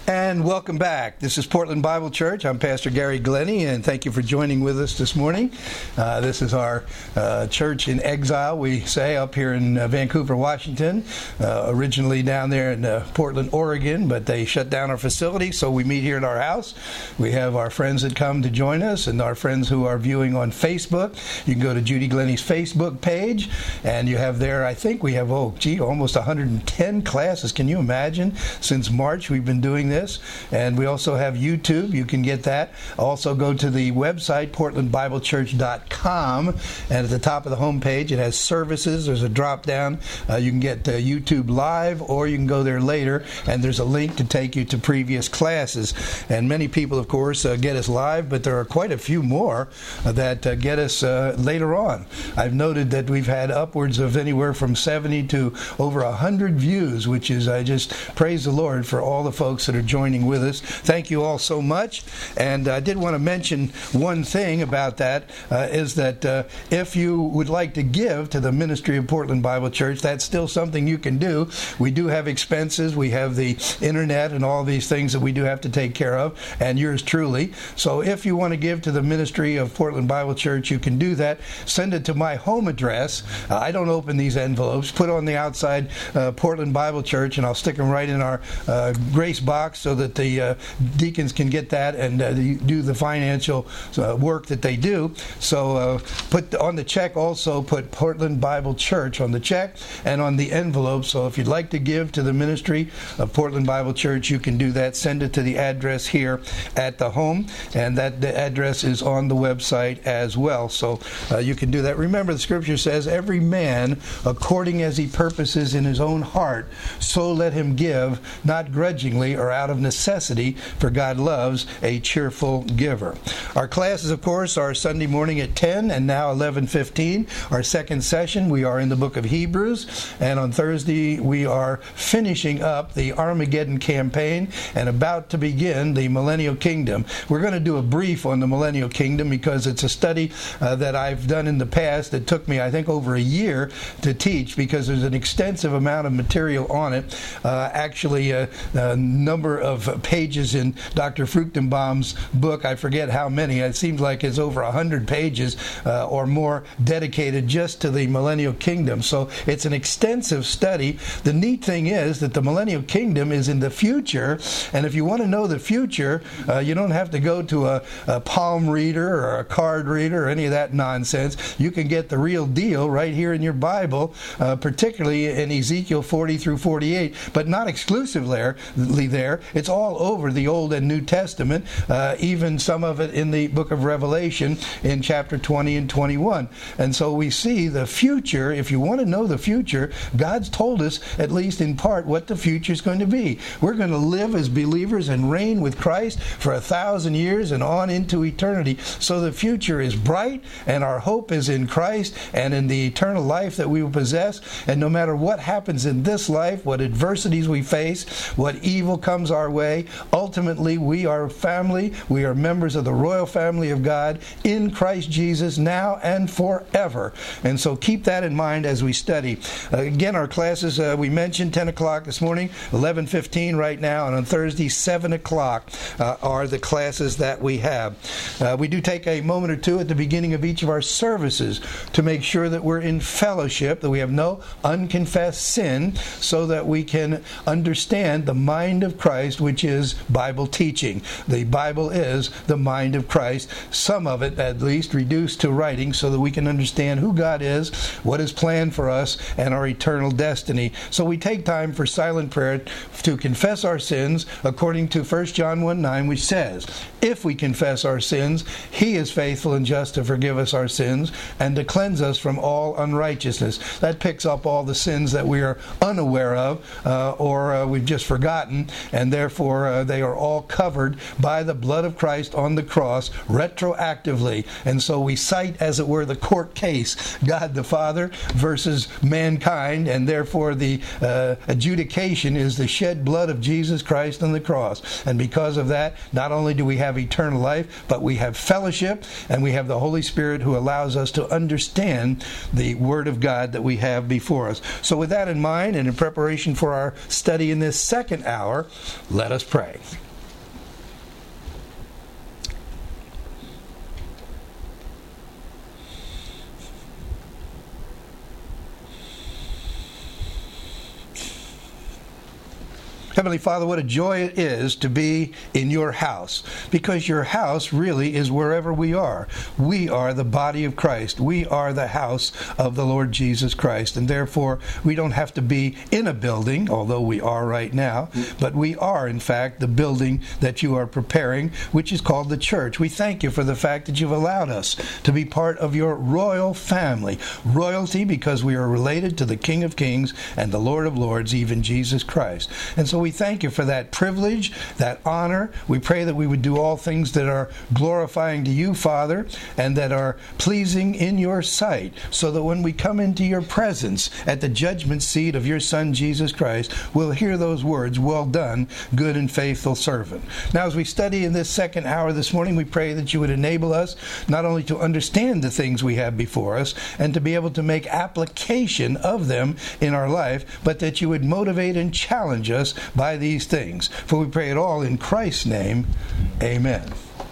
And welcome back. This is Portland Bible Church. I'm Pastor Gary Glennie, and thank you for joining with us this morning. This is our church in exile, we say, up here in Vancouver, Washington. Originally down there in Portland, Oregon, but they shut down our facility, so we meet here at our house. We have our friends that come to join us and our friends who are viewing on Facebook. You can go to Judy Glennie's Facebook page, and you have there, I think we have, almost 110 classes. Can you imagine? Since March, we've been doing this. And we also have YouTube. You can get that. Also go to the website, portlandbiblechurch.com, and at the top of the homepage it has services. There's a drop down. You can get YouTube Live, or you can go there later, and there's a link to take you to previous classes. And many people, of course, get us live, but there are quite a few more that get us later on. I've noted that we've had upwards of anywhere from 70 to over 100 views, which is, I just praise the Lord for all the folks that are joining with us. Thank you all so much. And I did want to mention one thing about that, is that if you would like to give to the ministry of Portland Bible Church, that's still something you can do. We do have expenses. We have the internet and all these things that we do have to take care of, and yours truly. So if you want to give to the ministry of Portland Bible Church, you can do that. Send it to my home address. I don't open these envelopes. Put on the outside Portland Bible Church, and I'll stick them right in our grace box, so that the deacons can get that and do the financial work that they do. So put on the check, also put Portland Bible Church on the check and on the envelope. So if you'd like to give to the ministry of Portland Bible Church, you can do that. Send it to the address here at the home, and the address is on the website as well. So you can do that. Remember, the scripture says, every man according as he purposes in his own heart, so let him give, not grudgingly or out of necessity, for God loves a cheerful giver. Our classes, of course, are Sunday morning at 10 and now 11:15. Our second session, we are in the book of Hebrews, and on Thursday we are finishing up the Armageddon campaign and about to begin the Millennial Kingdom. We're going to do a brief on the Millennial Kingdom because it's a study that I've done in the past that took me, I think, over a year to teach, because there's an extensive amount of material on it. Actually, a number of pages in Dr. Fruchtenbaum's book. I forget how many. It seems like it's over 100 pages or more dedicated just to the Millennial Kingdom. So it's an extensive study. The neat thing is that the Millennial Kingdom is in the future, and if you want to know the future, you don't have to go to a palm reader or a card reader or any of that nonsense. You can get the real deal right here in your Bible, particularly in Ezekiel 40 through 48, but not exclusively there. It's all over the Old and New Testament, even some of it in the book of Revelation in chapter 20 and 21. And so we see the future. If you want to know the future, God's told us, at least in part, what the future is going to be. We're going to live as believers and reign with Christ for 1,000 years and on into eternity. So the future is bright, and our hope is in Christ and in the eternal life that we will possess. And no matter what happens in this life, what adversities we face, what evil comes our way, ultimately we are family. We are members of the royal family of God in Christ Jesus now and forever. And so keep that in mind as we study. Again, our classes, we mentioned 10 o'clock this morning, 11:15 right now, and on Thursday, 7 o'clock are the classes that we have. We do take a moment or two at the beginning of each of our services to make sure that we're in fellowship, that we have no unconfessed sin, so that we can understand the mind of Christ, which is Bible teaching. The Bible is the mind of Christ, some of it at least reduced to writing, so that we can understand who God is, what is planned for us, and our eternal destiny. So we take time for silent prayer to confess our sins according to 1 John 1:9, which says, if we confess our sins, He is faithful and just to forgive us our sins and to cleanse us from all unrighteousness. That picks up all the sins that we are unaware of or we've just forgotten, and therefore they are all covered by the blood of Christ on the cross retroactively. And so we cite, as it were, the court case, God the Father versus mankind, and therefore the adjudication is the shed blood of Jesus Christ on the cross. And because of that, not only do we have eternal life, but we have fellowship, and we have the Holy Spirit who allows us to understand the Word of God that we have before us. So with that in mind, and in preparation for our study in this second hour, Let us pray. Heavenly Father, what a joy it is to be in your house, because your house really is wherever we are. We are the body of Christ. We are the house of the Lord Jesus Christ, and therefore we don't have to be in a building, although we are right now, but we are, in fact, the building that you are preparing, which is called the church. We thank you for the fact that you've allowed us to be part of your royal family. Royalty because we are related to the King of Kings and the Lord of Lords, even Jesus Christ. And so we thank you for that privilege, that honor. We pray that we would do all things that are glorifying to you, Father, and that are pleasing in your sight, so that when we come into your presence at the judgment seat of your Son, Jesus Christ, we'll hear those words, "Well done, good and faithful servant." Now, as we study in this second hour this morning, we pray that you would enable us not only to understand the things we have before us and to be able to make application of them in our life, but that you would motivate and challenge us by these things. For we pray it all in Christ's name. Amen.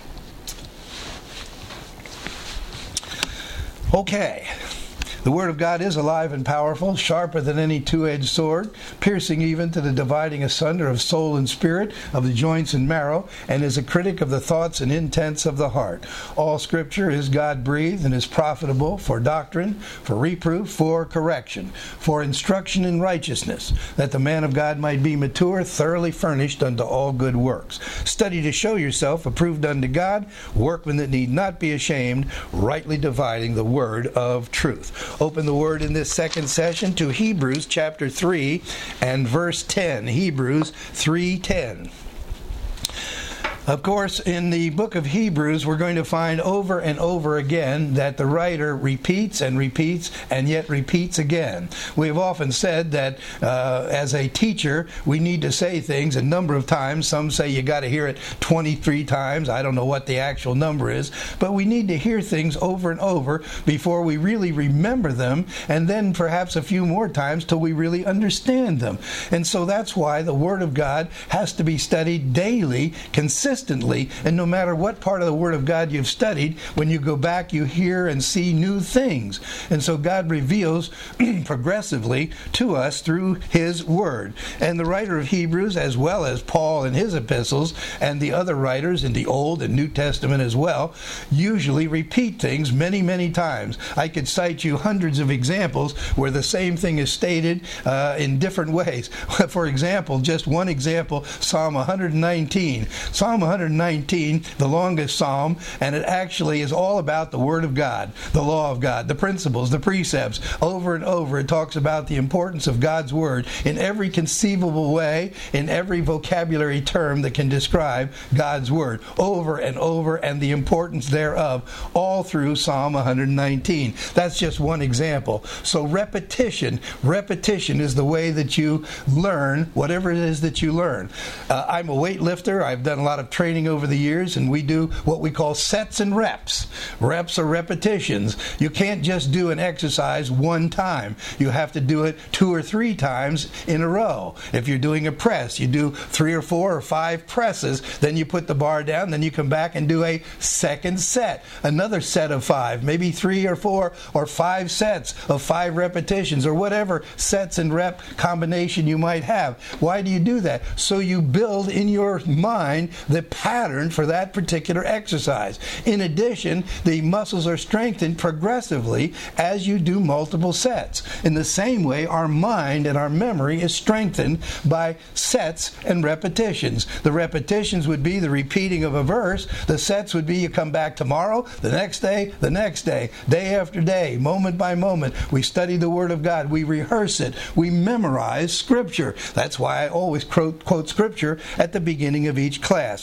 Okay. The Word of God is alive and powerful, sharper than any two-edged sword, piercing even to the dividing asunder of soul and spirit, of the joints and marrow, and is a critic of the thoughts and intents of the heart. All Scripture is God-breathed and is profitable for doctrine, for reproof, for correction, for instruction in righteousness, that the man of God might be mature, thoroughly furnished unto all good works. Study to show yourself approved unto God, workmen that need not be ashamed, rightly dividing the word of truth. Open the Word in this second session to Hebrews chapter 3 and verse 10. Hebrews 3:10. Of course, in the book of Hebrews, we're going to find over and over again that the writer repeats and repeats and yet repeats again. We have often said that as a teacher, we need to say things a number of times. Some say you got to hear it 23 times. I don't know what the actual number is, but we need to hear things over and over before we really remember them, and then perhaps a few more times till we really understand them. And so that's why the Word of God has to be studied daily, consistently, and no matter what part of the Word of God you've studied, when you go back, you hear and see new things. And so God reveals progressively to us through His Word. And the writer of Hebrews, as well as Paul in his epistles, and the other writers in the Old and New Testament as well, usually repeat things many, many times. I could cite you hundreds of examples where the same thing is stated in different ways. For example, just one example, Psalm 119. Psalm 119, the longest psalm, and it actually is all about the Word of God, the law of God, the principles, the precepts. Over and over it talks about the importance of God's Word in every conceivable way, in every vocabulary term that can describe God's Word. Over and over, and the importance thereof, all through Psalm 119. That's just one example. So repetition is the way that you learn whatever it is that you learn. I'm a weightlifter. I've done a lot of training over the years, and we do what we call sets and reps. Reps are repetitions. You can't just do an exercise one time. You have to do it 2 or 3 times in a row. If you're doing a press, you do 3 or 4 or 5 presses, then you put the bar down, then you come back and do a second set. Another set of 5, maybe 3 or 4 or 5 sets of 5 repetitions, or whatever sets and rep combination you might have. Why do you do that? So you build in your mind the pattern for that particular exercise. In addition, the muscles are strengthened progressively as you do multiple sets. In the same way, our mind and our memory is strengthened by sets and repetitions. The repetitions would be the repeating of a verse. The sets would be you come back tomorrow, the next day, day after day, moment by moment. We study the Word of God. We rehearse it. We memorize Scripture. That's why I always quote Scripture at the beginning of each class.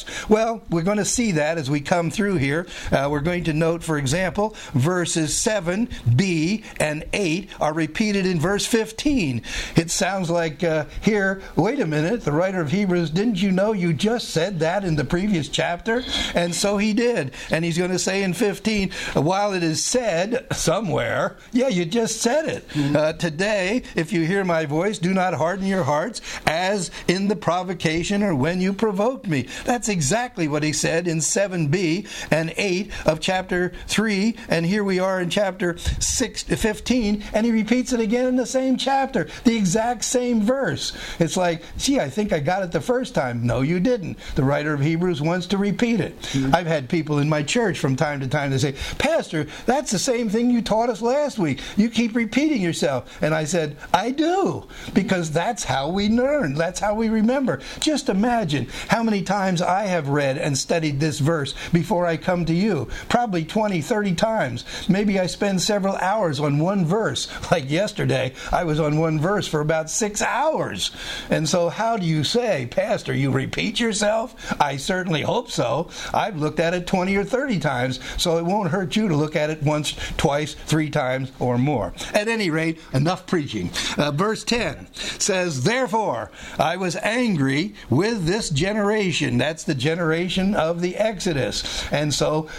Well, we're going to see that as we come through here. We're going to note, for example, verses 7b and 8 are repeated in verse 15. It sounds like here, wait a minute, the writer of Hebrews, didn't you know you just said that in the previous chapter? And so he did. And he's going to say in 15, while it is said somewhere, yeah, you just said it. Today, if you hear my voice, do not harden your hearts as in the provocation or when you provoked me. That's exactly what he said in 7b and 8 of chapter 3. And here we are in chapter 15, and he repeats it again in the same chapter, the exact same verse. It's like, gee, I think I got it the first time. No, you didn't. The writer of Hebrews wants to repeat it. I've had people in my church from time to time that say, Pastor, that's the same thing you taught us last week. You keep repeating yourself. And I said, I do, because that's how we learn. That's how we remember. Just imagine how many times I have read and studied this verse before I come to you. Probably 20, 30 times. Maybe I spend several hours on one verse. Like yesterday, I was on one verse for about 6 hours. And so how do you say, Pastor, you repeat yourself? I certainly hope so. I've looked at it 20 or 30 times, so it won't hurt you to look at it once, twice, 3 times, or more. At any rate, enough preaching. Verse 10 says, therefore, I was angry with this generation. That's the generation of the Exodus. And so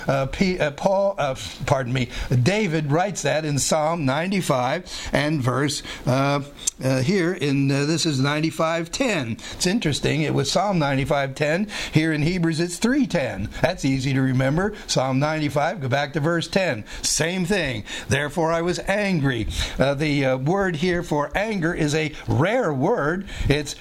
David writes that in Psalm 95 and verse here in this is 95:10. It's interesting. It was Psalm 95:10. Here in Hebrews, it's 3:10. That's easy to remember. Psalm 95. Go back to verse 10. Same thing. Therefore, I was angry. The word here for anger is a rare word. It's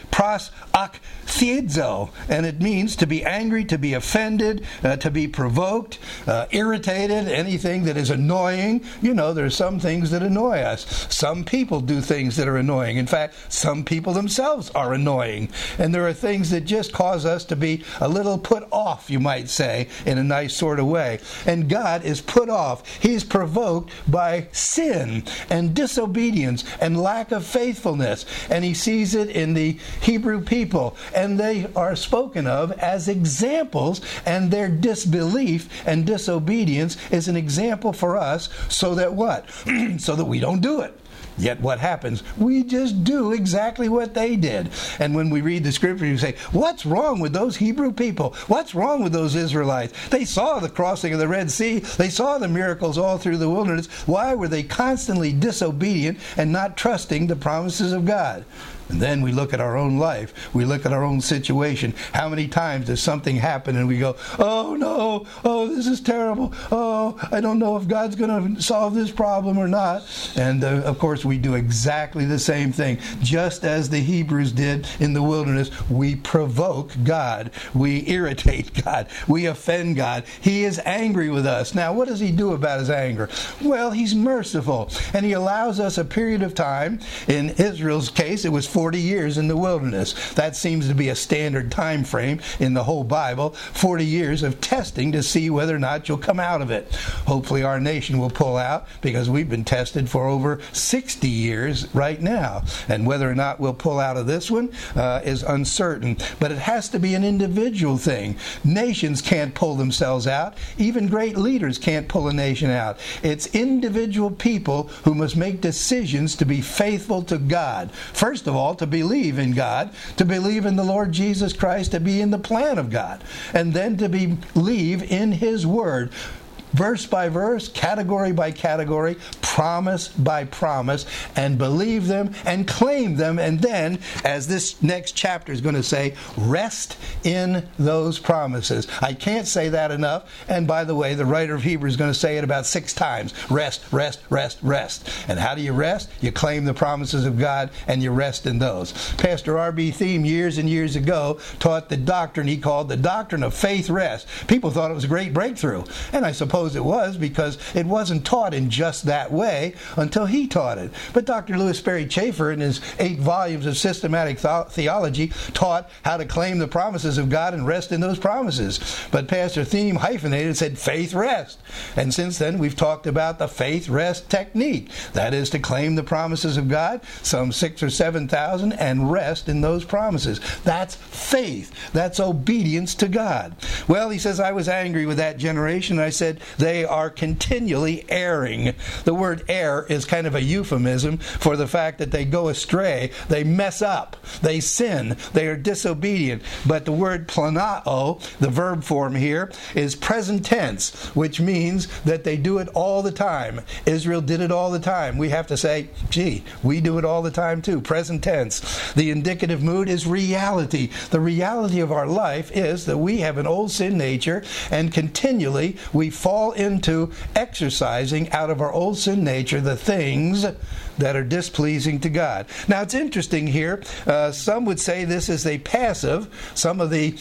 prosakthezo, and it means to be angry, to be offended, to be provoked, irritated, anything that is annoying. You know, there's some things that annoy us. Some people do things that are annoying. In fact, some people themselves are annoying. And there are things that just cause us to be a little put off, you might say, in a nice sort of way. And God is put off. He's provoked by sin and disobedience and lack of faithfulness. And he sees it in the Hebrew people. And they are spoken of as examples, and their disbelief and disobedience is an example for us, so that what? So that we don't do it. Yet what happens? We just do exactly what they did. And when we read the scripture, you say, what's wrong with those Hebrew people? What's wrong with those Israelites? They saw the crossing of the Red Sea. They saw the miracles all through the wilderness. Why were they constantly disobedient and not trusting the promises of God? And then we look at our own life. We look at our own situation. How many times does something happen and we go, oh no, oh this is terrible, oh I don't know if God's going to solve this problem or not. And of course we do exactly the same thing. Just as the Hebrews did in the wilderness, we provoke God. We irritate God. We offend God. He is angry with us. Now what does he do about his anger? Well, he's merciful. And he allows us a period of time. In Israel's case, it was 40 years in the wilderness. That seems to be a standard time frame in the whole Bible. 40 years of testing to see whether or not you'll come out of it. Hopefully our nation will pull out, because we've been tested for over 60 years right now. And whether or not we'll pull out of this one is uncertain. But it has to be an individual thing. Nations can't pull themselves out. Even great leaders can't pull a nation out. It's individual people who must make decisions to be faithful to God. First of all, to believe in God, to believe in the Lord Jesus Christ, to be in the plan of God, and then to believe in His Word. Verse by verse, category by category, promise by promise, and believe them and claim them. And then, as this next chapter is going to say, rest in those promises. I can't say that enough. And by the way, the writer of Hebrews is going to say it about 6 times. Rest, rest, rest, rest. And how do you rest? You claim the promises of God and you rest in those. Pastor R.B. Thiem years and years ago taught the doctrine he called the doctrine of faith rest. People thought it was a great breakthrough. And I suppose it was, because it wasn't taught in just that way. way until he taught it. But Dr. Louis Sperry Chafer, in his 8 volumes of systematic theology, taught how to claim the promises of God and rest in those promises. But Pastor Thiem hyphenated said faith rest. And since then, we've talked about the faith rest technique. That is to claim the promises of God, some 6,000 or 7,000, and rest in those promises. That's faith. That's obedience to God. Well, he says, I was angry with that generation. I said, they are continually erring. The word err is kind of a euphemism for the fact that they go astray, they mess up, they sin, they are disobedient. But the word planao, the verb form here, is present tense, which means that they do it all the time. Israel did it all the time. We have to say, gee, we do it all the time too. Present tense. The indicative mood is reality. The reality of our life is that we have an old sin nature, and continually we fall into exercising out of our old sin nature the things that are displeasing to God. Now, it's interesting here. Some would say this is a passive. Some of the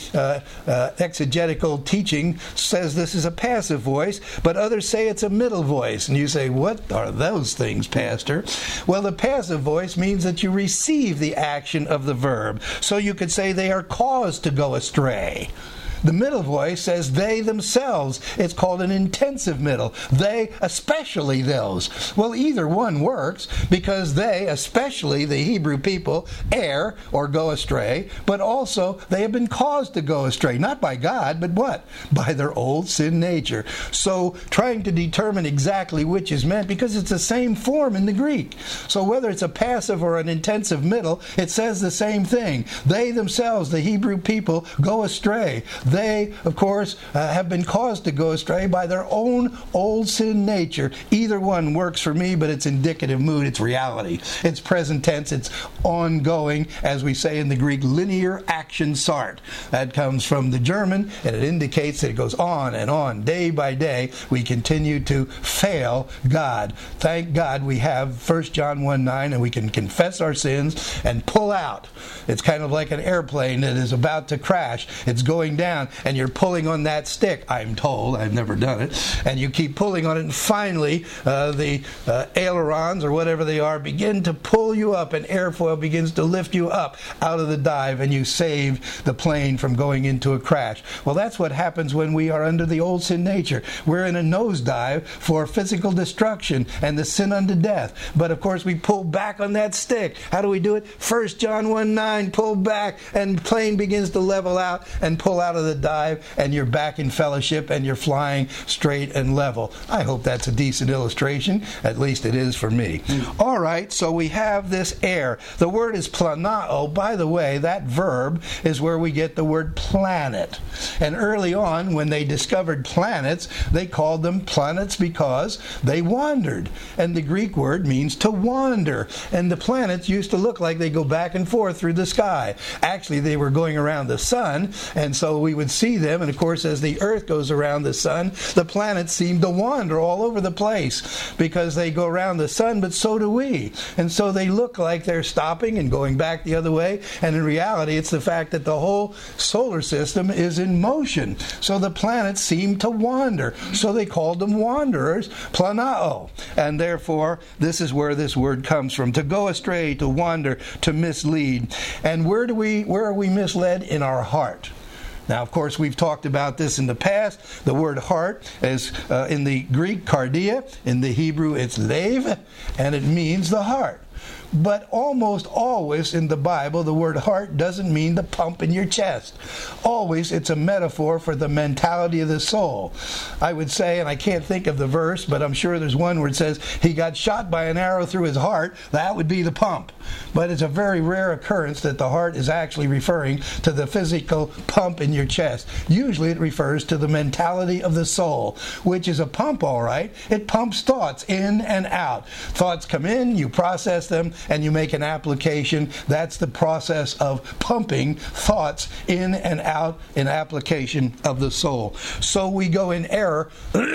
exegetical teaching says this is a passive voice, but others say it's a middle voice. And you say, what are those things, Pastor? Well, the passive voice means that you receive the action of the verb. So you could say they are caused to go astray. The middle voice says they themselves. It's called an intensive middle. They, especially those. Well, either one works, because they, especially the Hebrew people, err or go astray, but also they have been caused to go astray. Not by God, but what? By their old sin nature. So trying to determine exactly which is meant, because it's the same form in the Greek. So whether it's a passive or an intensive middle, it says the same thing. They themselves, the Hebrew people, go astray. They, of course, have been caused to go astray by their own old sin nature. Either one works for me, but it's indicative mood. It's reality. It's present tense. It's ongoing, as we say in the Greek, linear action sart. That comes from the German, and it indicates that it goes on and on. Day by day, we continue to fail God. Thank God we have 1 John 1:9, and we can confess our sins and pull out. It's kind of like an airplane that is about to crash. It's going down, and you're pulling on that stick, I'm told. I've never done it. And you keep pulling on it, and finally the ailerons, or whatever they are, begin to pull you up, and airfoil begins to lift you up out of the dive, and you save the plane from going into a crash. Well, that's what happens when we are under the old sin nature. We're in a nosedive for physical destruction and the sin unto death. But of course, we pull back on that stick. How do we do it? 1 John 1:9, pull back, and the plane begins to level out and pull out of the dive, and you're back in fellowship, and you're flying straight and level. I hope that's a decent illustration. At least it is for me. All right, so we have this air. The word is planao. By the way, that verb is where we get the word planet. And early on, when they discovered planets, they called them planets because they wandered. And the Greek word means to wander. And the planets used to look like they go back and forth through the sky. Actually, they were going around the sun, and so we would see them. And of course, as the earth goes around the sun, the planets seem to wander all over the place, because they go around the sun, but so do we. And so they look like they're stopping and going back the other way. And in reality, it's the fact that the whole solar system is in motion. So the planets seem to wander. So they called them wanderers, planao. And therefore, this is where this word comes from. To go astray, to wander, to mislead. And where are we misled? In our heart. Now, of course, we've talked about this in the past. The word heart is in the Greek cardia. In the Hebrew, it's lev, and it means the heart. But almost always in the Bible, the word heart doesn't mean the pump in your chest. Always it's a metaphor for the mentality of the soul. I would say, and I can't think of the verse, but I'm sure there's one where it says, he got shot by an arrow through his heart. That would be the pump. But it's a very rare occurrence that the heart is actually referring to the physical pump in your chest. Usually it refers to the mentality of the soul, which is a pump, all right. It pumps thoughts in and out. Thoughts come in, you process them, and you make an application. That's the process of pumping thoughts in and out in application of the soul. So we go in error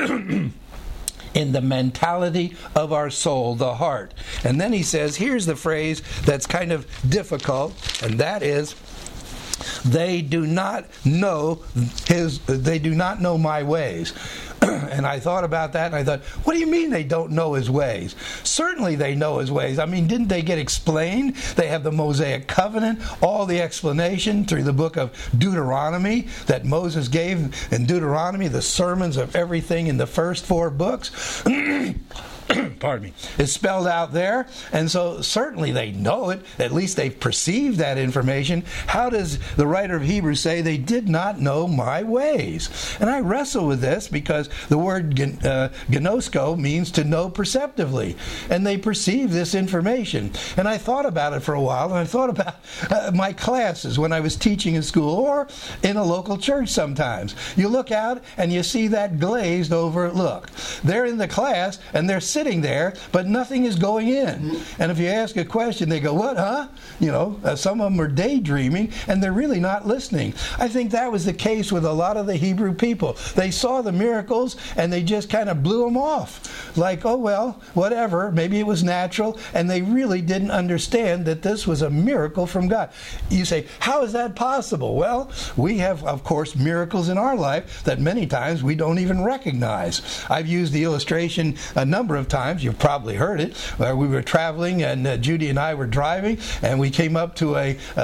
in the mentality of our soul, the heart. And then he says, here's the phrase that's kind of difficult, and that is, They do not know my ways. And I thought about that, and I thought, what do you mean they don't know his ways? Certainly they know his ways. I mean, didn't they get explained? They have the Mosaic covenant, all the explanation through the book of Deuteronomy that Moses gave in Deuteronomy, the sermons of everything in the first 4 books. Pardon me, is spelled out there, and so certainly they know it. At least they've perceived that information. How does the writer of Hebrews say they did not know my ways? And I wrestle with this because the word gnosko means to know perceptively, and they perceive this information. And I thought about it for a while, and I thought about my classes when I was teaching in school or in a local church sometimes. You look out and you see that glazed over look. They're in the class and they're sitting there, but nothing is going in. And if you ask a question, they go, what, huh? Some of them are daydreaming, and they're really not listening. I think that was the case with a lot of the Hebrew people. They saw the miracles, and they just kind of blew them off. Like, oh, well, whatever. Maybe it was natural, and they really didn't understand that this was a miracle from God. You say, how is that possible? Well, we have, of course, miracles in our life that many times we don't even recognize. I've used the illustration a number of times. You've probably heard it. Where we were traveling, and Judy and I were driving, and we came up to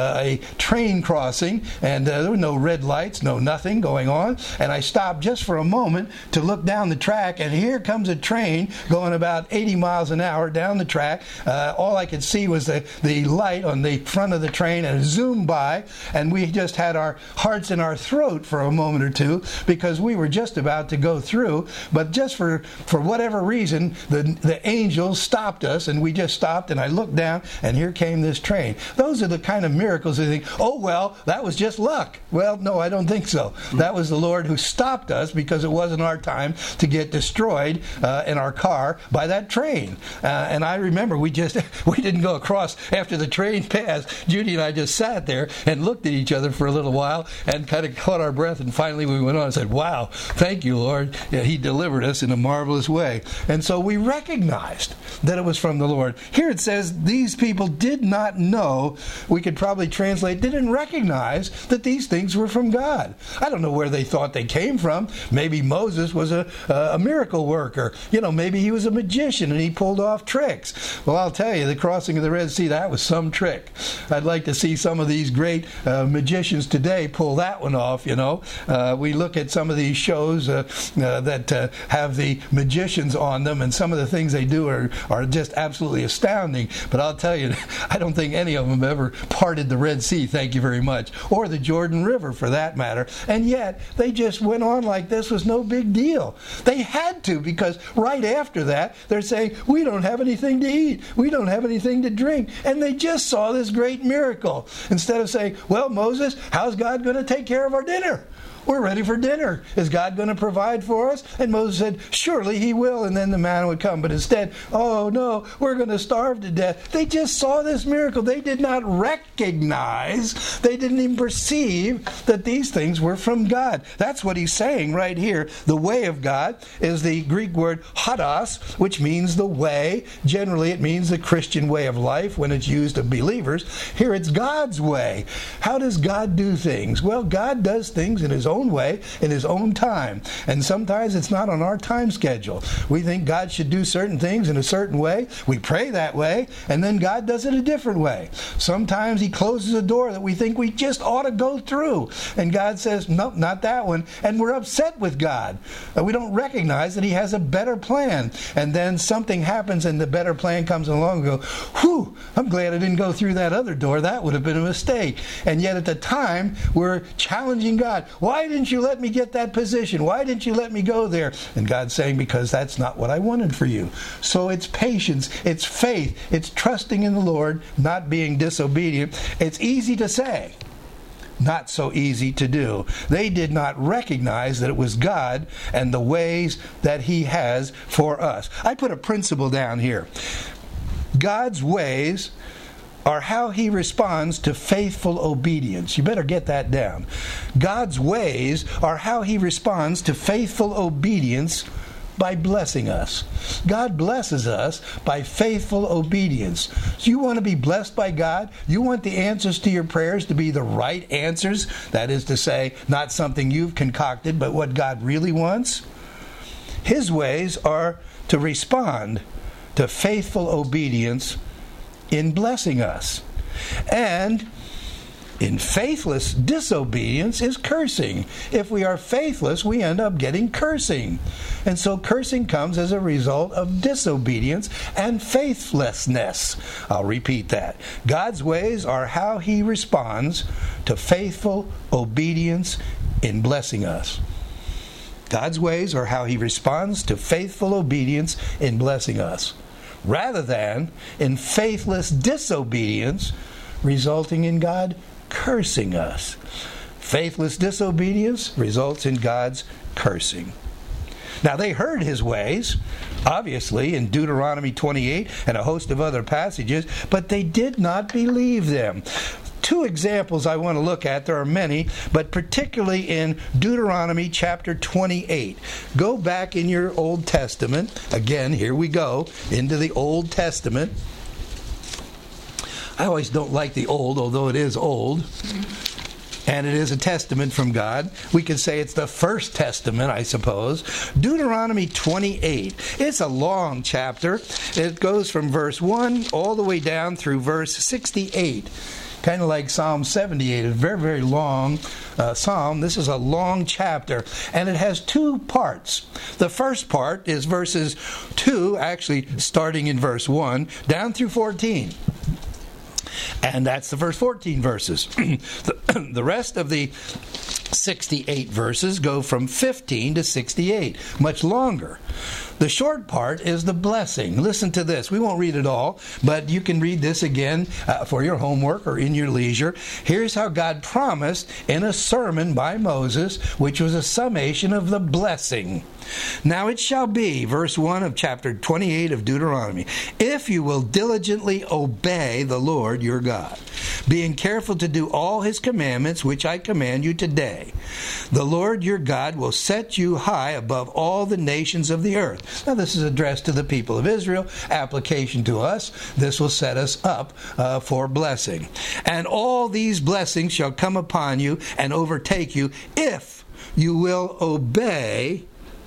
a train crossing, and there were no red lights, no nothing going on. And I stopped just for a moment to look down the track, and here comes a train going about 80 miles an hour down the track. All I could see was the light on the front of the train, and it zoomed by, and we just had our hearts in our throat for a moment or two because we were just about to go through. But just for whatever reason, the angels stopped us, and we just stopped, and I looked down, and here came this train. Those are the kind of miracles that you think, oh, well, that was just luck. Well, no, I don't think so. That was the Lord who stopped us because it wasn't our time to get destroyed in our car by that train. And I remember we didn't go across after the train passed. Judy and I just sat there and looked at each other for a little while and kind of caught our breath, and finally we went on and said, wow, thank you, Lord. Yeah, He delivered us in a marvelous way. And so we recognized that it was from the Lord. Here it says these people did not know. We could probably translate, didn't recognize that these things were from God. I don't know where they thought they came from. Maybe Moses was a miracle worker. Maybe he was a magician and he pulled off tricks. Well, I'll tell you, the crossing of the Red Sea, that was some trick. I'd like to see some of these great magicians today pull that one off, We look at some of these shows that have the magicians on them, and some of the things they do are just absolutely astounding. But I'll tell you, I don't think any of them ever parted the Red Sea, thank you very much, or the Jordan River for that matter. And yet, they just went on like this was no big deal. They had to, because right after that, they're saying, we don't have anything to eat. We don't have anything to drink. And they just saw this great miracle. Instead of saying, well, Moses, how's God going to take care of our dinner? We're ready for dinner. Is God going to provide for us? And Moses said, surely He will. And then the manna would come. But instead, oh no, we're going to starve to death. They just saw this miracle. They did not recognize, they didn't even perceive that these things were from God. That's what he's saying right here. The way of God is the Greek word hodos, which means the way. Generally, it means the Christian way of life when it's used of believers. Here it's God's way. How does God do things? Well, God does things in His own way, in His own time. And sometimes it's not on our time schedule. We think God should do certain things in a certain way. We pray that way, and then God does it a different way. Sometimes He closes a door that we think we just ought to go through, and God says, nope, not that one. And we're upset with God. We don't recognize that He has a better plan. And then something happens and the better plan comes along and go, whew, I'm glad I didn't go through that other door. That would have been a mistake. And yet at the time, we're challenging God. Why didn't you let me get that position? Why didn't you let me go there? And God's saying, because that's not what I wanted for you. So it's patience, it's faith, it's trusting in the Lord, not being disobedient. It's easy to say, not so easy to do. They did not recognize that it was God and the ways that He has for us. I put a principle down here. God's ways are how He responds to faithful obedience. You better get that down. God's ways are how He responds to faithful obedience by blessing us. God blesses us by faithful obedience. So you want to be blessed by God? You want the answers to your prayers to be the right answers? That is to say, not something you've concocted, but what God really wants? His ways are to respond to faithful obedience in blessing us. And in faithless disobedience is cursing. If we are faithless, we end up getting cursing. And so cursing comes as a result of disobedience and faithlessness. I'll repeat that. God's ways are how He responds to faithful obedience in blessing us. God's ways are how He responds to faithful obedience in blessing us, rather than in faithless disobedience resulting in God cursing us. Faithless disobedience results in God's cursing. Now, they heard His ways, obviously, in Deuteronomy 28 and a host of other passages, but they did not believe them. Two examples I want to look at. There are many, but particularly in Deuteronomy chapter 28. Go back in your Old Testament. Again, here we go, into the Old Testament. I always don't like the old, although it is old. And it is a testament from God. We could say it's the first testament, I suppose. Deuteronomy 28. It's a long chapter. It goes from verse 1 all the way down through verse 68. Kind of like Psalm 78, a very, very long psalm. This is a long chapter, and it has two parts. The first part is verses 2, actually starting in verse 1, down through 14. And that's the first 14 verses. The rest of the 68 verses go from 15 to 68, much longer. The short part is the blessing. Listen to this. We won't read it all, but you can read this again for your homework or in your leisure. Here's how God promised in a sermon by Moses, which was a summation of the blessing. Now it shall be, verse 1 of chapter 28 of Deuteronomy, if you will diligently obey the Lord your God, being careful to do all His commandments which I command you today, the Lord your God will set you high above all the nations of the earth. Now this is addressed to the people of Israel, application to us. This will set us up for blessing. And all these blessings shall come upon you and overtake you if you will obey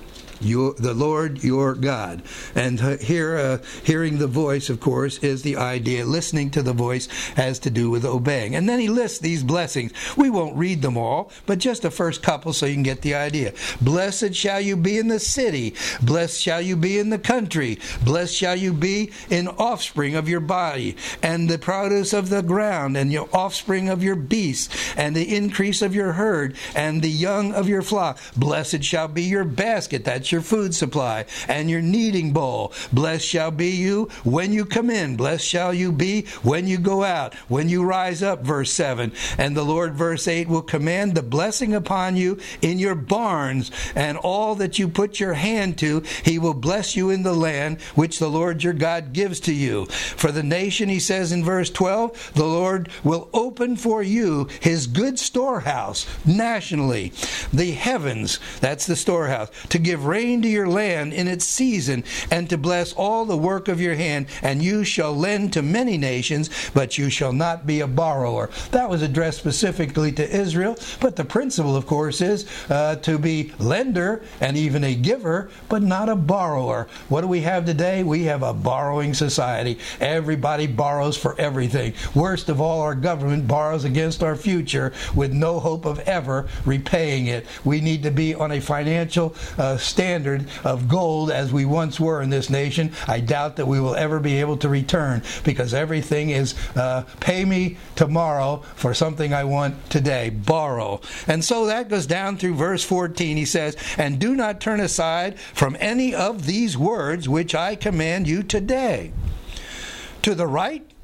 the Lord your God. And here, hearing the voice, of course, is the idea. Listening to the voice has to do with obeying. And then he lists these blessings. We won't read them all, but just the first couple so you can get the idea. Blessed shall you be in the city. Blessed shall you be in the country. Blessed shall you be in offspring of your body, and the produce of the ground, and your offspring of your beasts, and the increase of your herd, and the young of your flock. Blessed shall be your basket. That's your food supply, and your kneading bowl. Blessed shall be you when you come in. Blessed shall you be when you go out, when you rise up, verse 7. And the Lord, verse 8, will command the blessing upon you in your barns, and all that you put your hand to, He will bless you in the land which the Lord your God gives to you. For the nation, he says in verse 12, the Lord will open for you His good storehouse nationally, the heavens, that's the storehouse, to give rain to your land in its season, and to bless all the work of your hand, and you shall lend to many nations, but you shall not be a borrower. That was addressed specifically to Israel, but the principle, of course, is to be lender and even a giver, but not a borrower. What do we have today? We have a borrowing society. Everybody borrows for everything. Worst of all, our government borrows against our future with no hope of ever repaying it. We need to be on a financial standard of gold as we once were in this nation. I doubt that we will ever be able to return, because everything is pay me tomorrow for something I want today. Borrow. And so that goes down through verse 14. He says, and do not turn aside from any of these words which I command you today, to the right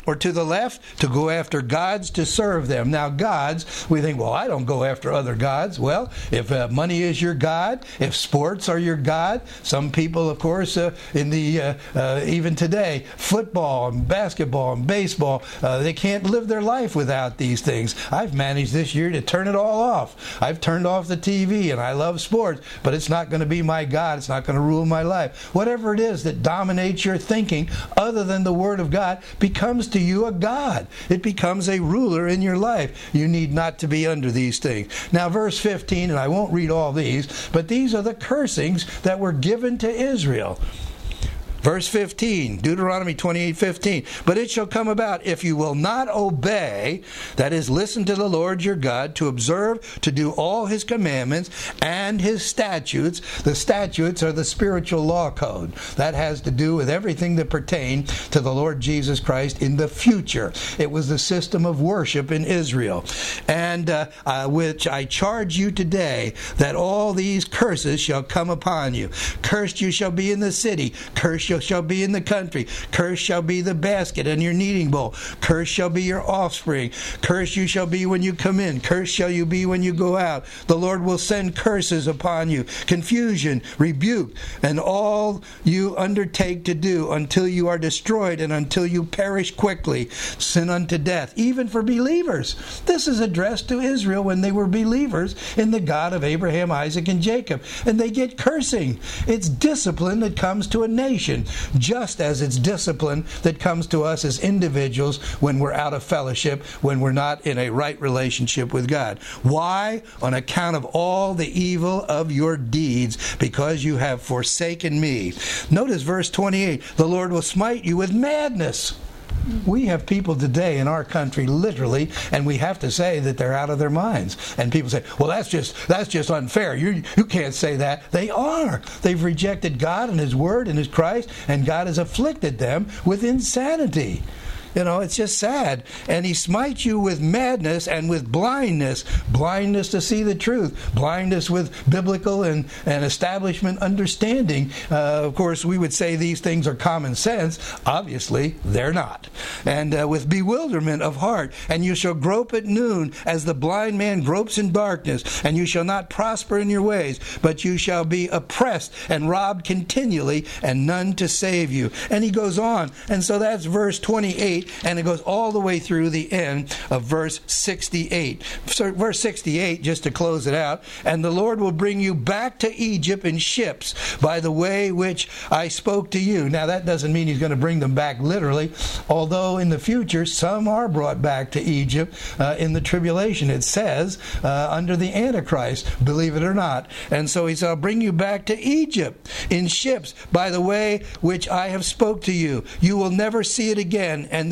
or to the left, to go after gods to serve them. Now, gods, we think, well, I don't go after other gods. Well, if money is your god, if sports are your god, some people, of course, in the even today, football and basketball and baseball, they can't live their life without these things. I've managed this year to turn it all off. I've turned off the TV, and I love sports, but it's not going to be my God. It's not going to rule my life. Whatever it is that dominates your thinking other than the Word of God becomes to you a God. It becomes a ruler in your life. You need not to be under these things. Now, verse 15, and I won't read all these, but these are the cursings that were given to Israel. Verse 15, Deuteronomy 28:15. But it shall come about, if you will not obey, that is, listen to the Lord your God, to observe, to do all His commandments and His statutes. The statutes are the spiritual law code. That has to do with everything that pertained to the Lord Jesus Christ in the future. It was the system of worship in Israel. And which I charge you today, that all these curses shall come upon you. Cursed you shall be in the city. Cursed you shall be in the country. Cursed shall be the basket and your kneading bowl. Cursed shall be your offspring. Cursed you shall be when you come in. Cursed shall you be when you go out. The Lord will send curses upon you, confusion, rebuke, and all you undertake to do until you are destroyed and until you perish quickly. Sin unto death, even for believers. This is addressed to Israel when they were believers in the God of Abraham, Isaac, and Jacob. And they get cursing. It's discipline that comes to a nation, just as it's discipline that comes to us as individuals when we're out of fellowship, when we're not in a right relationship with God. Why? On account of all the evil of your deeds, because you have forsaken me. Notice verse 28, the Lord will smite you with madness. We have people today in our country, literally, and we have to say that they're out of their minds. And people say, well, that's just unfair. You can't say that. They are. They've rejected God and His Word and His Christ, and God has afflicted them with insanity. You know, it's just sad. And He smites you with madness and with blindness. Blindness to see the truth. Blindness with biblical and establishment understanding. Of course, we would say these things are common sense. Obviously, they're not. And with bewilderment of heart. And you shall grope at noon as the blind man gropes in darkness. And you shall not prosper in your ways, but you shall be oppressed and robbed continually, and none to save you. And he goes on. And so that's verse 28. And it goes all the way through the end of verse 68. So verse 68, just to close it out, and the Lord will bring you back to Egypt in ships by the way which I spoke to you. Now that doesn't mean He's going to bring them back literally, although in the future some are brought back to Egypt in the tribulation. It says under the Antichrist, believe it or not. And so He said, I'll bring you back to Egypt in ships by the way which I have spoke to you. You will never see it again, and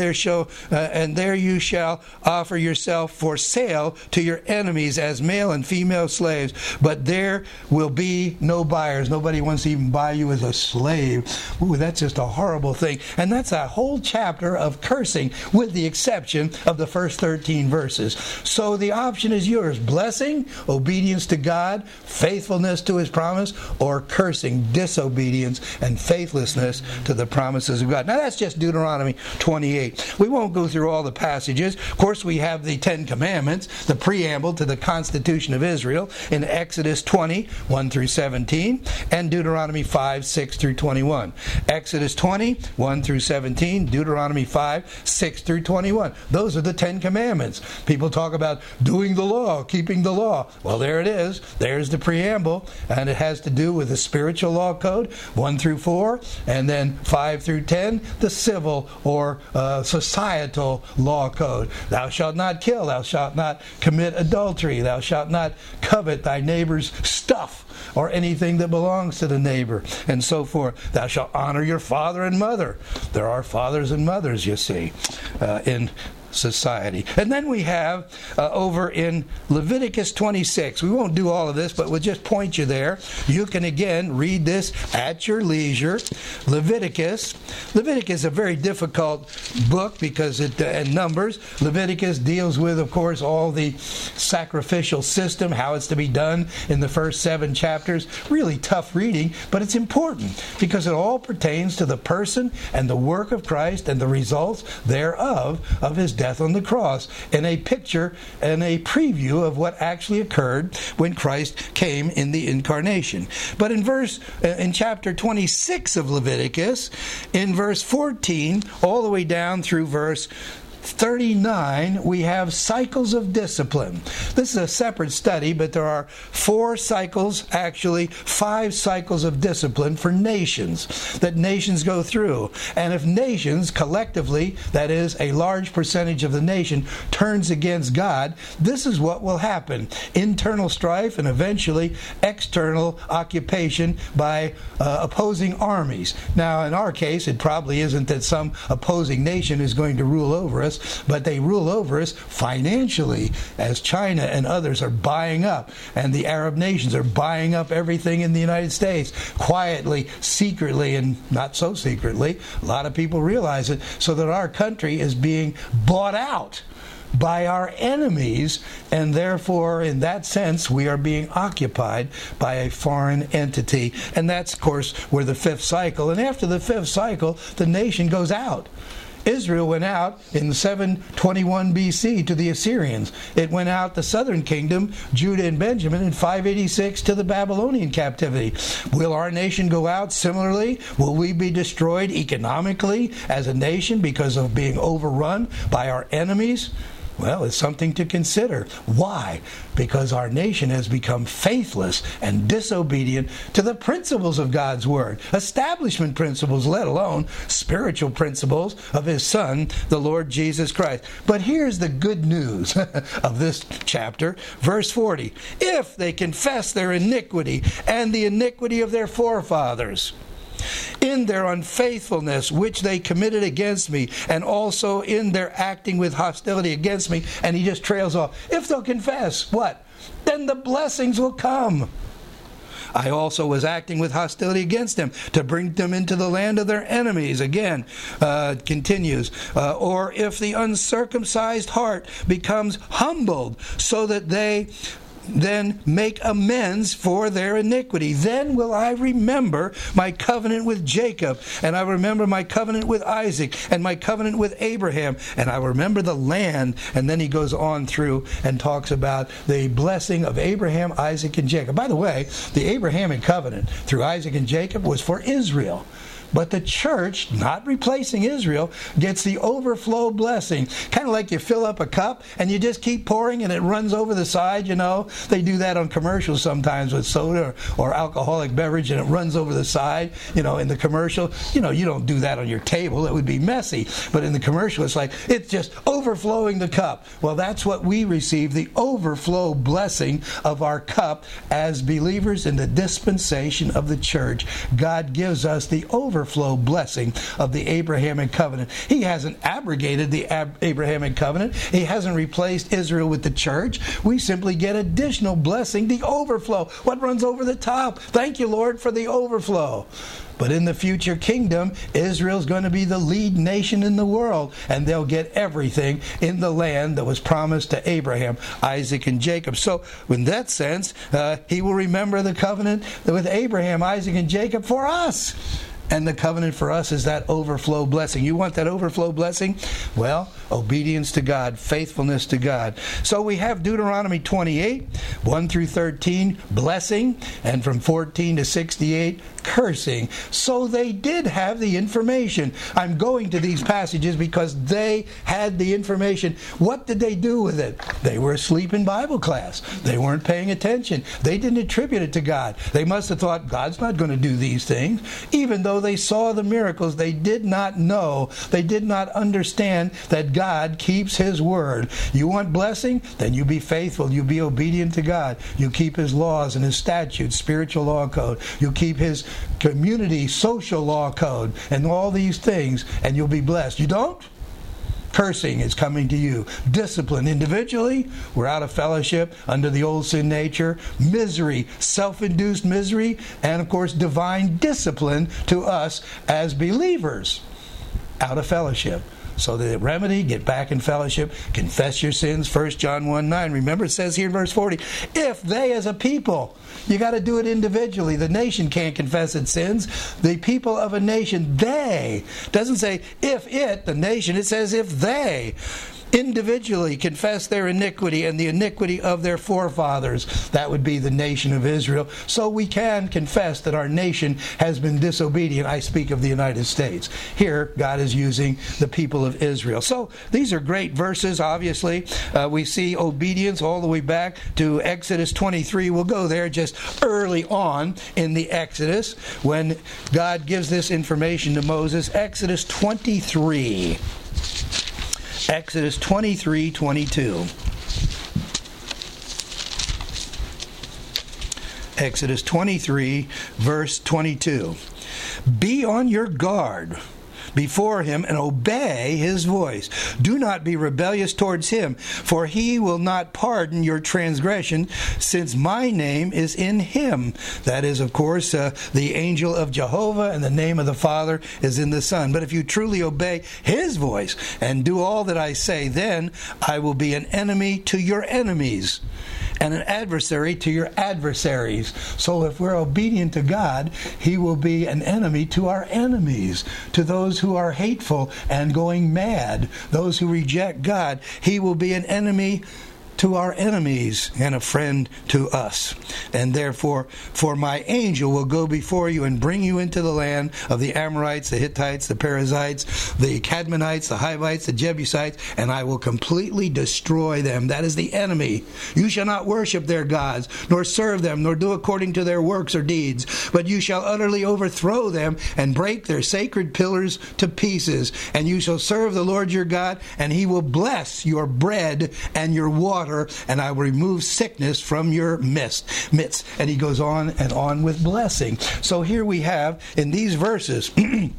there you shall offer yourself for sale to your enemies as male and female slaves. But there will be no buyers. Nobody wants to even buy you as a slave. Ooh, that's just a horrible thing. And that's a whole chapter of cursing, with the exception of the first 13 verses. So the option is yours: blessing, obedience to God, faithfulness to His promise, or cursing, disobedience and faithlessness to the promises of God. Now that's just Deuteronomy 28. We won't go through all the passages. Of course, we have the Ten Commandments, the preamble to the Constitution of Israel in Exodus 20, 1 through 17, and Deuteronomy 5, 6 through 21. Exodus 20, 1 through 17, Deuteronomy 5, 6 through 21. Those are the Ten Commandments. People talk about doing the law, keeping the law. Well, there it is. There's the preamble, and it has to do with the spiritual law code, 1 through 4, and then 5 through 10, the civil or societal law code. Thou shalt not kill. Thou shalt not commit adultery. Thou shalt not covet thy neighbor's stuff or anything that belongs to the neighbor, and so forth. Thou shalt honor your father and mother. There are fathers and mothers, you see, in society. And then we have over in Leviticus 26. We won't do all of this, but we'll just point you there. You can again read this at your leisure. Leviticus. Leviticus is a very difficult book because and Numbers. Leviticus deals with, of course, all the sacrificial system, how it's to be done in the first 7 chapters. Really tough reading, but it's important because it all pertains to the person and the work of Christ and the results thereof of his death on the cross, and a picture and a preview of what actually occurred when Christ came in the incarnation. But in chapter 26 of Leviticus, in verse 14 all the way down through verse 39, we have cycles of discipline. This is a separate study, but there are 4 cycles, actually 5 cycles of discipline for nations that nations go through. And if nations collectively, that is a large percentage of the nation, turns against God, this is what will happen. Internal strife and eventually external occupation by opposing armies. Now, in our case, it probably isn't that some opposing nation is going to rule over us, but they rule over us financially, as China and others are buying up, and the Arab nations are buying up everything in the United States, quietly, secretly, and not so secretly. A lot of people realize it, so that our country is being bought out by our enemies, and therefore, in that sense, we are being occupied by a foreign entity. And that's, of course, where the 5th cycle. And after the 5th cycle, the nation goes out. Israel went out in 721 BC to the Assyrians. It went out, the southern kingdom, Judah and Benjamin, in 586 to the Babylonian captivity. Will our nation go out similarly? Will we be destroyed economically as a nation because of being overrun by our enemies? Well, it's something to consider. Why? Because our nation has become faithless and disobedient to the principles of God's Word. Establishment principles, let alone spiritual principles of His Son, the Lord Jesus Christ. But here's the good news of this chapter. Verse 40. If they confess their iniquity and the iniquity of their forefathers, in their unfaithfulness which they committed against me, and also in their acting with hostility against me. And he just trails off. If they'll confess, what? Then the blessings will come. I also was acting with hostility against them to bring them into the land of their enemies. Again, continues. Or if the uncircumcised heart becomes humbled, so that they then make amends for their iniquity. Then will I remember my covenant with Jacob, and I remember my covenant with Isaac, and my covenant with Abraham, and I remember the land. And then he goes on through and talks about the blessing of Abraham, Isaac, and Jacob. By the way, the Abrahamic covenant through Isaac and Jacob was for Israel. But the church, not replacing Israel, gets the overflow blessing. Kind of like you fill up a cup and you just keep pouring and it runs over the side, you know. They do that on commercials sometimes with soda or alcoholic beverage, and it runs over the side, you know, in the commercial. You know, you don't do that on your table. It would be messy. But in the commercial, it's like, it's just overflowing the cup. Well, that's what we receive, the overflow blessing of our cup as believers in the dispensation of the church. God gives us the overflow blessing of the Abrahamic covenant. He hasn't abrogated the Abrahamic covenant. He hasn't replaced Israel with the church. We simply get additional blessing, the overflow. What runs over the top? Thank you, Lord, for the overflow. But in the future kingdom, Israel's going to be the lead nation in the world, and they'll get everything in the land that was promised to Abraham, Isaac, and Jacob. So, in that sense, he will remember the covenant with Abraham, Isaac, and Jacob for us. And the covenant for us is that overflow blessing. You want that overflow blessing? Well, obedience to God, faithfulness to God. So we have Deuteronomy 28, 1 through 13, blessing, and from 14 to 68, cursing. So they did have the information. I'm going to these passages because they had the information. What did they do with it? They were asleep in Bible class. They weren't paying attention. They didn't attribute it to God. They must have thought, God's not going to do these things. Even though they saw the miracles, they did not know, they did not understand that God keeps His word. You want blessing? Then you be faithful. You be obedient to God. You keep His laws and His statutes, spiritual law code. You keep His community, social law code, and all these things, and you'll be blessed. You don't? Cursing is coming to you. Discipline individually, we're out of fellowship under the old sin nature. Misery, self-induced misery, and of course divine discipline to us as believers. Out of fellowship. So the remedy, get back in fellowship, confess your sins, 1 John 1:9. Remember, it says here in verse 40, if they as a people, you got to do it individually. The nation can't confess its sins. The people of a nation, they, doesn't say if it, the nation, it says if they individually confess their iniquity and the iniquity of their forefathers. That would be the nation of Israel. So we can confess that our nation has been disobedient. I speak of the United States. Here, God is using the people of Israel. So these are great verses, obviously. We see obedience all the way back to Exodus 23. We'll go there just early on in the Exodus when God gives this information to Moses. Exodus 23. Exodus 23:22. Exodus 23, verse 22. Be on your guard before him and obey his voice. Do not be rebellious towards him, for he will not pardon your transgression, since my name is in him. That is, of course, the angel of Jehovah, and the name of the Father is in the Son. But if you truly obey his voice and do all that I say, then I will be an enemy to your enemies and an adversary to your adversaries. So if we're obedient to God, he will be an enemy to our enemies, to those who are hateful and going mad, those who reject God. He will be an enemy to our enemies and a friend to us. And therefore, for my angel will go before you and bring you into the land of the Amorites, the Hittites, the Perizzites, the Cadmonites, the Hivites, the Jebusites, and I will completely destroy them. That is the enemy. You shall not worship their gods, nor serve them, nor do according to their works or deeds, but you shall utterly overthrow them and break their sacred pillars to pieces. And you shall serve the Lord your God, and he will bless your bread and your water, and I will remove sickness from your midst. And he goes on and on with blessing. So here we have in these verses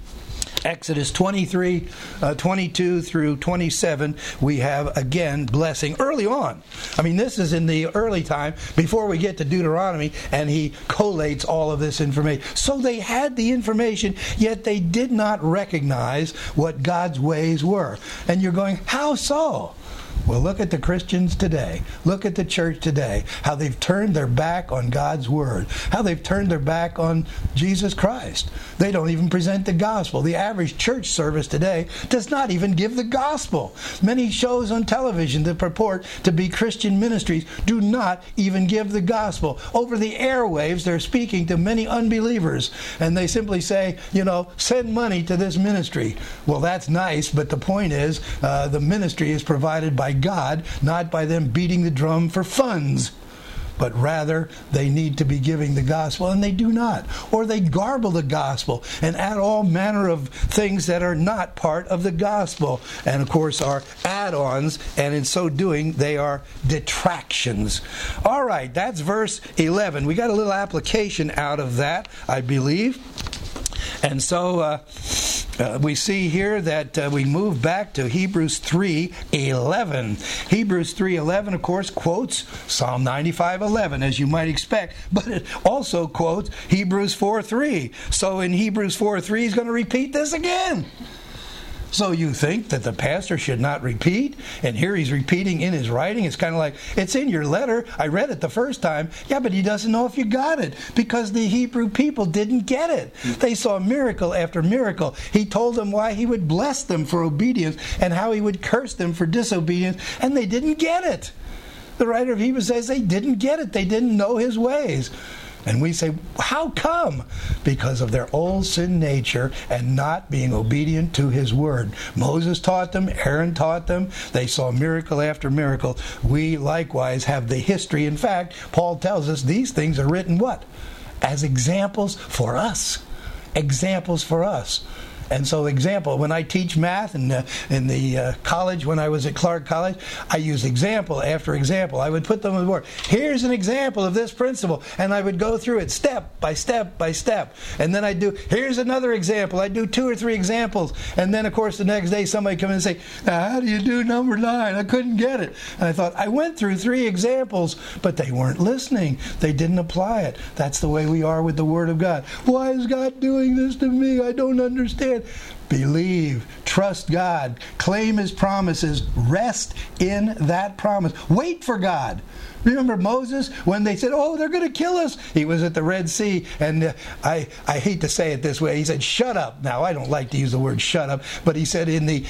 Exodus 23, 22 through 27, we have again blessing early on. I mean, this is in the early time before we get to Deuteronomy, and he collates all of this information. So they had the information, yet they did not recognize what God's ways were. And you're going, how so? Well, look at the Christians today. Look at the church today. How they've turned their back on God's Word. How they've turned their back on Jesus Christ. They don't even present the gospel. The average church service today does not even give the gospel. Many shows on television that purport to be Christian ministries do not even give the gospel. Over the airwaves, they're speaking to many unbelievers. And they simply say, send money to this ministry. Well, that's nice, but the point is, the ministry is provided by God, not by them beating the drum for funds. But rather, they need to be giving the gospel, and they do not. Or they garble the gospel and add all manner of things that are not part of the gospel, and of course are add-ons, and in so doing, they are detractions. All right, that's verse 11. We got a little application out of that, I believe. And so we see here that we move back to Hebrews 3:11. Hebrews 3:11, of course, quotes Psalm 95:11, as you might expect, but it also quotes Hebrews 4:3. So in Hebrews 4:3, he's going to repeat this again. So you think that the pastor should not repeat? And here he's repeating in his writing. It's kind of like, it's in your letter. I read it the first time. Yeah, but he doesn't know if you got it because the Hebrew people didn't get it. They saw miracle after miracle. He told them why he would bless them for obedience and how he would curse them for disobedience, and they didn't get it. The writer of Hebrews says they didn't get it. They didn't know his ways. And we say, how come? Because of their old sin nature and not being obedient to his word. Moses taught them, Aaron taught them, they saw miracle after miracle. We likewise have the history. In fact, Paul tells us these things are written what? As examples for us. Examples for us. And so, example, when I teach math in the college, when I was at Clark College, I used example after example. I would put them on the board. Here's an example of this principle. And I would go through it step by step by step. And then I'd do, here's another example. I'd do 2 or 3 examples. And then, of course, the next day somebody come in and say, now, how do you do number 9? I couldn't get it. And I thought, I went through 3 examples, but they weren't listening. They didn't apply it. That's the way we are with the Word of God. Why is God doing this to me? I don't understand. Believe, trust God, claim His promises, rest in that promise. Wait for God. Remember Moses, when they said, oh, they're going to kill us? He was at the Red Sea, and I hate to say it this way. He said, shut up. Now, I don't like to use the word shut up, but he said in the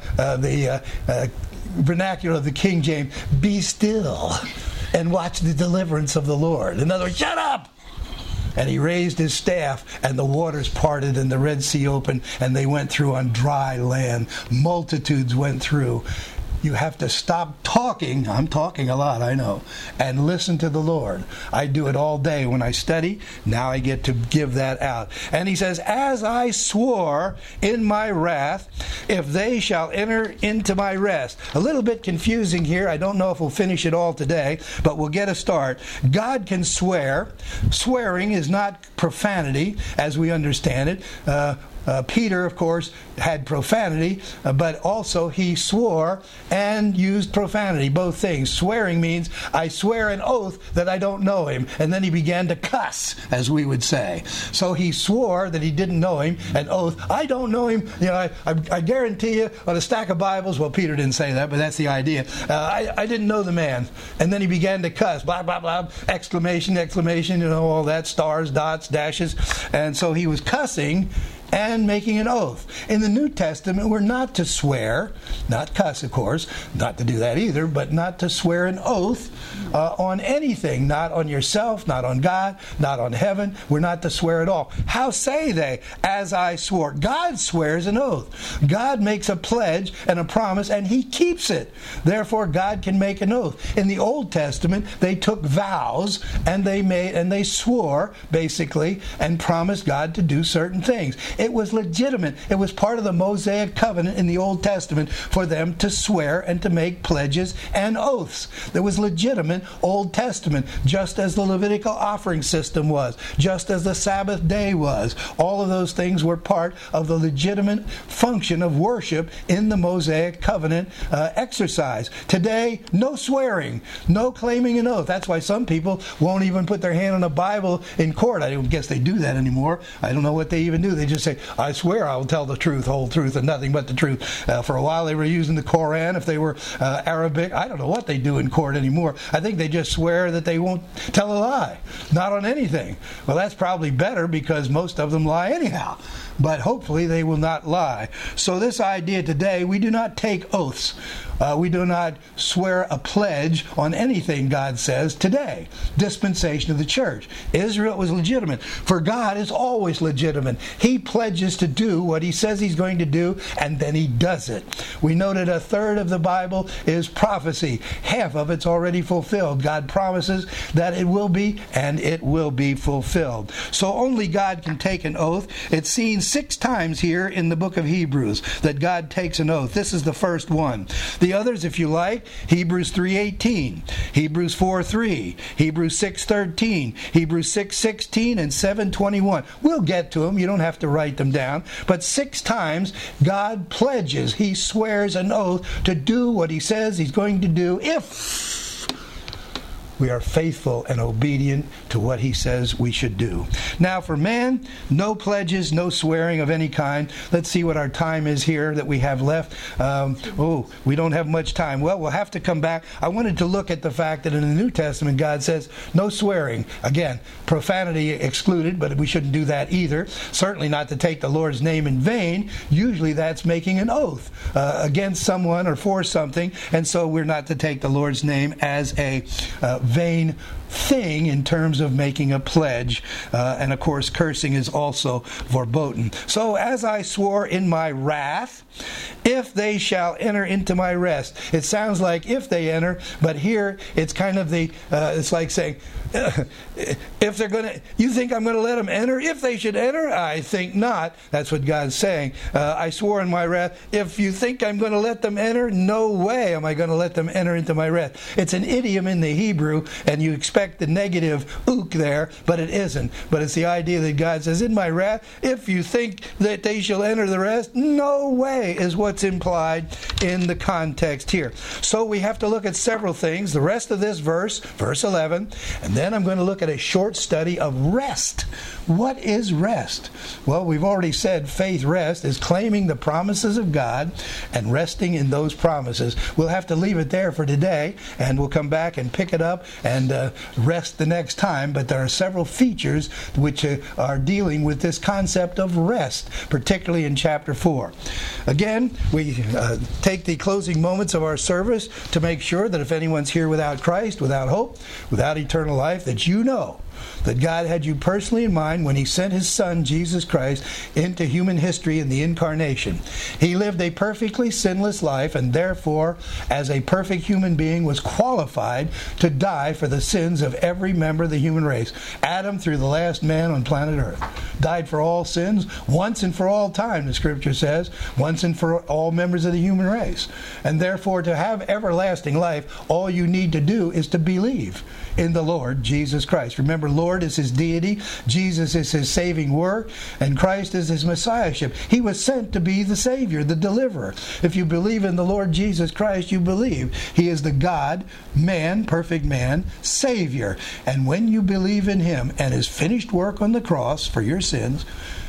vernacular of the King James, be still and watch the deliverance of the Lord. In other words, shut up! And he raised his staff, and the waters parted, and the Red Sea opened, and they went through on dry land. Multitudes went through. You have to stop talking. I'm talking a lot, I know. And listen to the Lord. I do it all day when I study. Now I get to give that out. And he says, as I swore in my wrath, if they shall enter into my rest. A little bit confusing here. I don't know if we'll finish it all today, but we'll get a start. God can swear. Swearing is not profanity, as we understand it. Peter, of course, had profanity, but also he swore and used profanity, both things. Swearing means, I swear an oath that I don't know him. And then he began to cuss, as we would say. So he swore that he didn't know him, an oath. I don't know him. You know, I guarantee you, on a stack of Bibles, well, Peter didn't say that, but that's the idea. I didn't know the man. And then he began to cuss, blah, blah, blah, exclamation, exclamation, you know, all that, stars, dots, dashes. And so he was cussing and making an oath. In the New Testament, we're not to swear, not cuss, of course, not to do that either, but not to swear an oath on anything, not on yourself, not on God, not on heaven. We're not to swear at all. How say they, as I swore? God swears an oath. God makes a pledge and a promise, and He keeps it. Therefore, God can make an oath. In the Old Testament, they took vows, and they swore, basically, and promised God to do certain things. It was legitimate. It was part of the Mosaic covenant in the Old Testament for them to swear and to make pledges and oaths. There was legitimate Old Testament, just as the Levitical offering system was, just as the Sabbath day was. All of those things were part of the legitimate function of worship in the Mosaic covenant exercise. Today, no swearing, no claiming an oath. That's why some people won't even put their hand on a Bible in court. I don't guess they do that anymore. I don't know what they even do. They just say, I swear I will tell the truth, whole truth, and nothing but the truth. For a while they were using the Koran if they were Arabic. I don't know what they do in court anymore. I think they just swear that they won't tell a lie, not on anything. Well, that's probably better because most of them lie anyhow. But hopefully they will not lie. So this idea today, we do not take oaths. We do not swear a pledge on anything God says today. Dispensation of the church. Israel was legitimate. For God is always legitimate. He pledges to do what He says He's going to do, and then He does it. We noted a third of the Bible is prophecy. Half of it's already fulfilled. God promises that it will be, and it will be fulfilled. So only God can take an oath. It's seen 6 times here in the book of Hebrews that God takes an oath. This is the first one. The others, if you like, Hebrews 3:18, Hebrews 4:3, Hebrews 6:13, Hebrews 6:16, and 7:21. We'll get to them. You don't have to write them down. But 6 times God pledges, He swears an oath to do what He says He's going to do if we are faithful and obedient to what He says we should do. Now for man, no pledges, no swearing of any kind. Let's see what our time is here that we have left. We don't have much time. Well, we'll have to come back. I wanted to look at the fact that in the New Testament God says no swearing. Again, profanity excluded, but we shouldn't do that either. Certainly not to take the Lord's name in vain. Usually that's making an oath against someone or for something, and so we're not to take the Lord's name as a vain thing in terms of making a pledge. And of course, cursing is also verboten. So as I swore in my wrath, if they shall enter into my rest. It sounds like if they enter, but here it's kind of it's like saying, if they're going to, you think I'm going to let them enter? If they should enter? I think not. That's what God's saying. I swore in my wrath, if you think I'm going to let them enter, no way am I going to let them enter into my rest. It's an idiom in the Hebrew, and you expect the negative ook there, but it isn't. But it's the idea that God says, in my wrath, if you think that they shall enter the rest, no way is what's implied in the context here. So we have to look at several things. The rest of this verse, verse 11, and then I'm going to look at a short study of rest. What is rest? Well, we've already said faith rest is claiming the promises of God and resting in those promises. We'll have to leave it there for today, and we'll come back and pick it up and rest the next time. But there are several features which are dealing with this concept of rest, particularly in chapter 4. Again, we take the closing moments of our service to make sure that if anyone's here without Christ, without hope, without eternal life, that you know that God had you personally in mind when He sent His Son, Jesus Christ, into human history in the incarnation. He lived a perfectly sinless life, and therefore, as a perfect human being, was qualified to die for the sins of every member of the human race. Adam, through the last man on planet Earth, died for all sins once and for all time, the Scripture says, once and for all members of the human race. And therefore, to have everlasting life, all you need to do is to believe in the Lord Jesus Christ. Remember, Lord is His deity, Jesus is His saving work, and Christ is His messiahship. He was sent to be the Savior, the deliverer. If you believe in the Lord Jesus Christ, you believe He is the God, man, perfect man, Savior. And when you believe in Him and His finished work on the cross for your sins,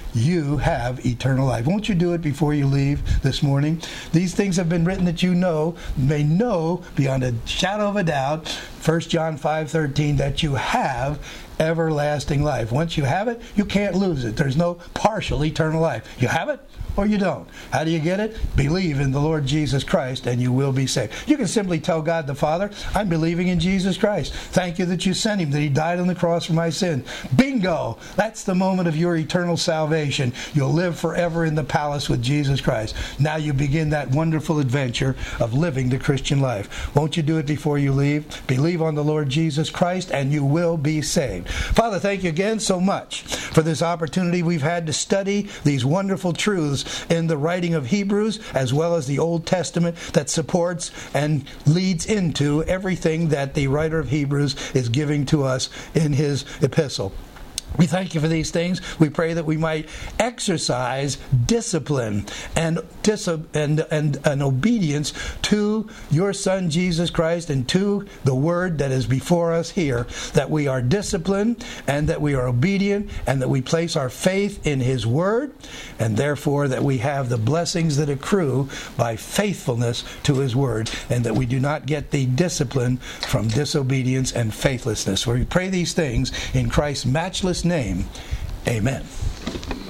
you have eternal life. Won't you do it before you leave this morning? These things have been written that you may know beyond a shadow of a doubt, 1 John 5:13, that you have everlasting life. Once you have it, you can't lose it. There's no partial eternal life. You have it or you don't. How do you get it? Believe in the Lord Jesus Christ and you will be saved. You can simply tell God the Father, I'm believing in Jesus Christ. Thank you that you sent Him, that He died on the cross for my sin. Bingo! That's the moment of your eternal salvation. You'll live forever in the palace with Jesus Christ. Now you begin that wonderful adventure of living the Christian life. Won't you do it before you leave? Believe on the Lord Jesus Christ and you will be saved. Father, thank you again so much for this opportunity we've had to study these wonderful truths in the writing of Hebrews as well as the Old Testament that supports and leads into everything that the writer of Hebrews is giving to us in his epistle. We thank you for these things. We pray that we might exercise discipline and obedience to your Son, Jesus Christ, and to the Word that is before us here, that we are disciplined and that we are obedient and that we place our faith in His Word, and therefore that we have the blessings that accrue by faithfulness to His Word, and that we do not get the discipline from disobedience and faithlessness. We pray these things in Christ's matchless name. Amen.